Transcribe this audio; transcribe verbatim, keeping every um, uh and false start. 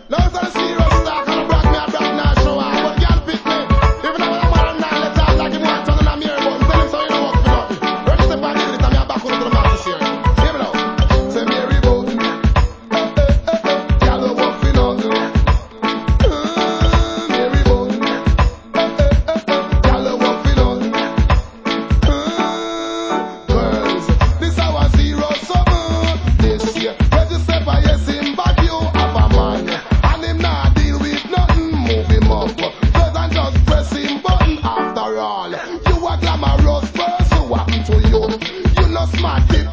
Now it's a serious talk and a brag me a brag now show off. But girl pick me. Even though I'm a man now let talk like him want turn on a mirror button. Tell him so you don't work for nothing. Ready step and give it and me a back out to the master here. Hear me now. Say Mary button. Girl don't work for nothing. Mm, Mary button. Girl don't work for nothing. Mm, girls, this our zero seven. This year, register for yes him but you have a man. And him not deal with nothing, move him up. Cause I'm just pressing button after all. You a glamorous person, what happened to you? You no smart kid.